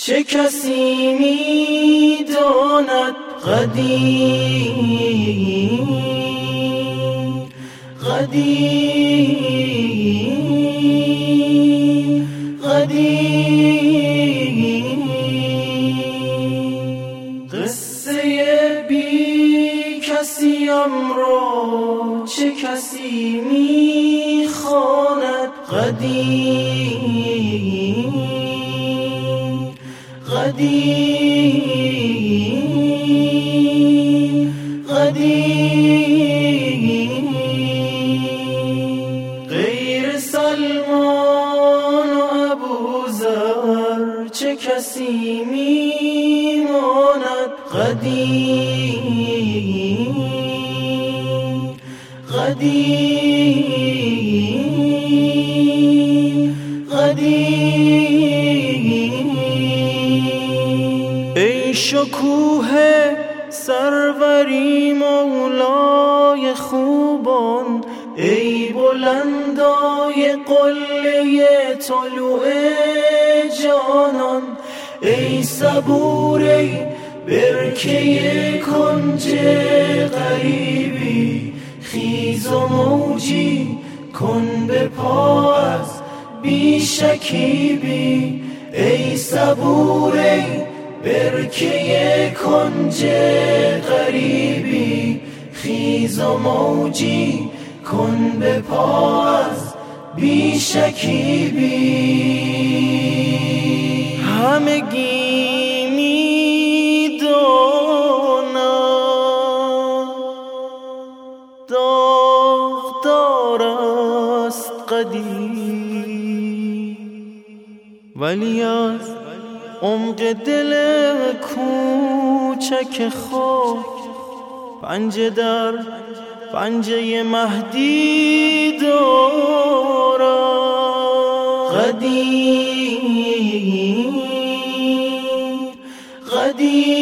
چه کسی می‌داند قدیم قصه بی کسیم را چه کسی می‌خواند قدیم غیر سلمان و ابوذر چه کسی میماند قدیم ای شکوه سروری مولای خوبان، ای بلندای قله طلوع جانان، ای صبور ای برکه کنج غریبی، خیز و موجی کن به پا از بی شکیبی، ای صبور ای برکه کنج غریبی، خیز و موجی کن به پا از بی شکیبی. همگی می‌دانم داغدار است قدیم، ولی از عمق دل کوچک خاک پنجه در پنجه مهدی دارد. قدیم